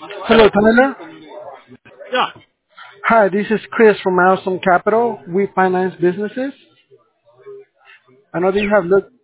Hello, Tyler. Yeah. Hi, this is Chris from Milestone Capital. We finance businesses. I know that you have looked.